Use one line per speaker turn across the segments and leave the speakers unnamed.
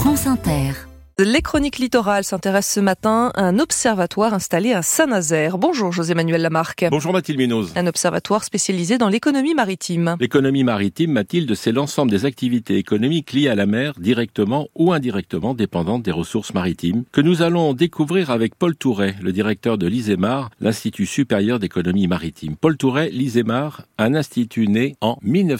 France Inter.
Les chroniques littorales s'intéressent ce matin à un observatoire installé à Saint-Nazaire. Bonjour José-Manuel Lamarque.
Bonjour Mathilde Munoz.
Un observatoire spécialisé dans l'économie maritime.
L'économie maritime, Mathilde, c'est l'ensemble des activités économiques liées à la mer, directement ou indirectement dépendantes des ressources maritimes, que nous allons découvrir avec Paul Touret, le directeur de l'ISEMAR, l'Institut supérieur d'économie maritime. Paul Touret, l'ISEMAR, un institut né en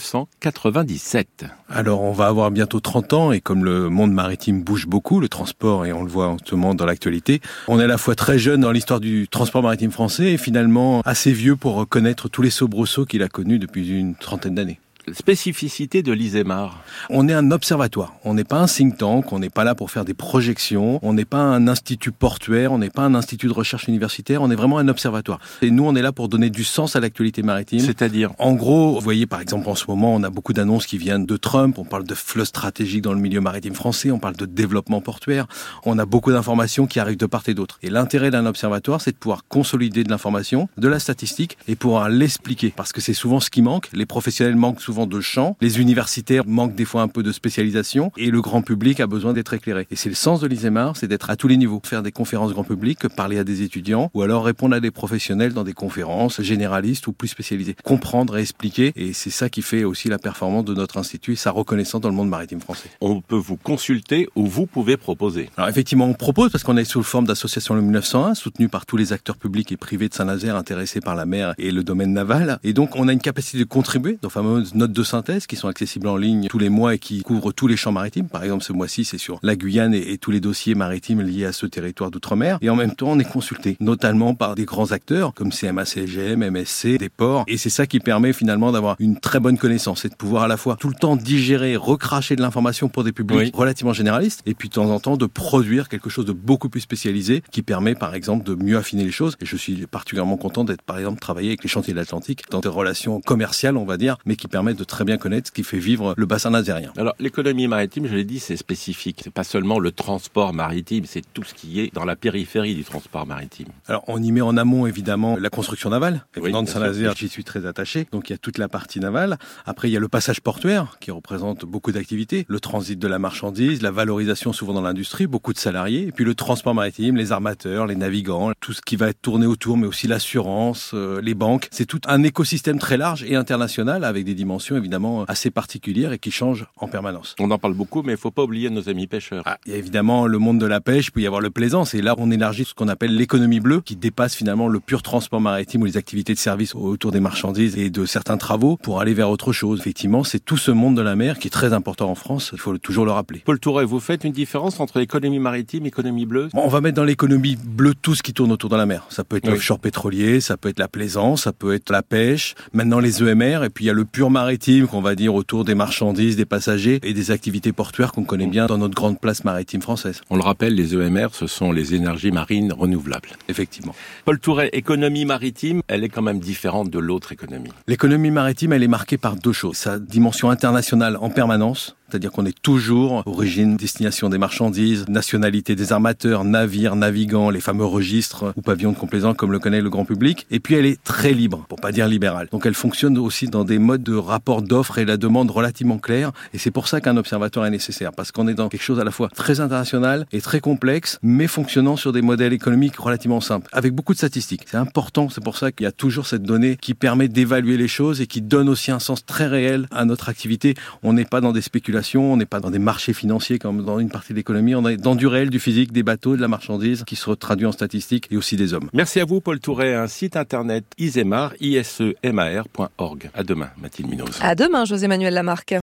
1997.
Alors on va avoir bientôt 30 ans et comme le monde maritime bouge beaucoup, le transport, et on le voit en ce moment dans l'actualité, on est à la fois très jeune dans l'histoire du transport maritime français et finalement assez vieux pour connaître tous les soubresauts qu'il a connus depuis une trentaine d'années.
Spécificité de l'ISEMAR.
On est un observatoire, on n'est pas un think tank, on n'est pas là pour faire des projections, on n'est pas un institut portuaire, on n'est pas un institut de recherche universitaire, on est vraiment un observatoire. Et nous, on est là pour donner du sens à l'actualité maritime.
C'est-à-dire ?
En gros, vous voyez par exemple en ce moment, on a beaucoup d'annonces qui viennent de Trump, on parle de flotte stratégique dans le milieu maritime français, on parle de développement portuaire, on a beaucoup d'informations qui arrivent de part et d'autre. Et l'intérêt d'un observatoire, c'est de pouvoir consolider de l'information, de la statistique et pouvoir l'expliquer. Parce que c'est souvent ce qui manque, les professionnels manquent souvent de champ, les universitaires manquent des fois un peu de spécialisation et le grand public a besoin d'être éclairé. Et c'est le sens de l'ISEMAR, c'est d'être à tous les niveaux, faire des conférences grand public, parler à des étudiants ou alors répondre à des professionnels dans des conférences généralistes ou plus spécialisées. Comprendre et expliquer, et c'est ça qui fait aussi la performance de notre institut et sa reconnaissance dans le monde maritime français.
On peut vous consulter ou vous pouvez proposer.
Alors effectivement, on propose parce qu'on est sous forme d'association Le 1901, soutenue par tous les acteurs publics et privés de Saint-Nazaire intéressés par la mer et le domaine naval. Et donc on a une capacité de contribuer, dans fameuses notes de synthèse qui sont accessibles en ligne tous les mois et qui couvrent tous les champs maritimes. Par exemple, ce mois-ci, c'est sur la Guyane et tous les dossiers maritimes liés à ce territoire d'outre-mer. Et en même temps, on est consulté, notamment par des grands acteurs comme CMA CGM, MSC, des ports. Et c'est ça qui permet finalement d'avoir une très bonne connaissance et de pouvoir à la fois tout le temps digérer, recracher de l'information pour des publics relativement généralistes et puis de temps en temps de produire quelque chose de beaucoup plus spécialisé qui permet par exemple de mieux affiner les choses. Et je suis particulièrement content d'être par exemple travaillé avec les chantiers de l'Atlantique dans des relations commerciales, on va dire, mais qui permettent de très bien connaître ce qui fait vivre le bassin nazérien.
Alors, l'économie maritime, je l'ai dit, c'est spécifique. C'est pas seulement le transport maritime, c'est tout ce qui est dans la périphérie du transport maritime.
Alors, on y met en amont, évidemment, la construction navale.
Oui,
dans Saint-Nazaire, j'y suis très attaché. Donc, il y a toute la partie navale. Après, il y a le passage portuaire, qui représente beaucoup d'activités. Le transit de la marchandise, la valorisation souvent dans l'industrie, beaucoup de salariés. Et puis, le transport maritime, les armateurs, les navigants, tout ce qui va être tourné autour, mais aussi l'assurance, les banques. C'est tout un écosystème très large et international avec des dimensions, évidemment, assez particulière et qui change en permanence.
On en parle beaucoup, mais il ne faut pas oublier nos amis pêcheurs.
Il y a évidemment le monde de la pêche, il peut y avoir le plaisance, et là on élargit ce qu'on appelle l'économie bleue, qui dépasse finalement le pur transport maritime ou les activités de service autour des marchandises et de certains travaux pour aller vers autre chose. Effectivement, c'est tout ce monde de la mer qui est très important en France, il faut toujours le rappeler.
Paul Touret, vous faites une différence entre économie maritime et économie bleue ?
On va mettre dans l'économie bleue tout ce qui tourne autour de la mer. Ça peut être l'offshore pétrolier, ça peut être la plaisance, ça peut être la pêche, maintenant les EMR, et puis il y a le pur maritime qu'on va dire autour des marchandises, des passagers et des activités portuaires qu'on connaît bien dans notre grande place maritime française.
On le rappelle, les EMR, ce sont les énergies marines renouvelables.
Effectivement.
Paul Touret, économie maritime, elle est quand même différente de l'autre économie.
L'économie maritime, elle est marquée par deux choses. Sa dimension internationale en permanence, c'est-à-dire qu'on est toujours origine, destination des marchandises, nationalité des armateurs, navires, navigants, les fameux registres ou pavillons de complaisance comme le connaît le grand public. Et puis elle est très libre, pour pas dire libérale. Donc elle fonctionne aussi dans des modes de rapport d'offres et la demande relativement clairs. Et c'est pour ça qu'un observatoire est nécessaire, parce qu'on est dans quelque chose à la fois très international et très complexe, mais fonctionnant sur des modèles économiques relativement simples, avec beaucoup de statistiques. C'est important, c'est pour ça qu'il y a toujours cette donnée qui permet d'évaluer les choses et qui donne aussi un sens très réel à notre activité. On n'est pas dans des spéculations, on n'est pas dans des marchés financiers comme dans une partie de l'économie, on est dans du réel, du physique, des bateaux, de la marchandise qui se traduit en statistiques et aussi des hommes.
Merci à vous Paul Touret, un site internet isemar.org. À demain Mathilde Munoz.
À demain José-Manuel Lamarque.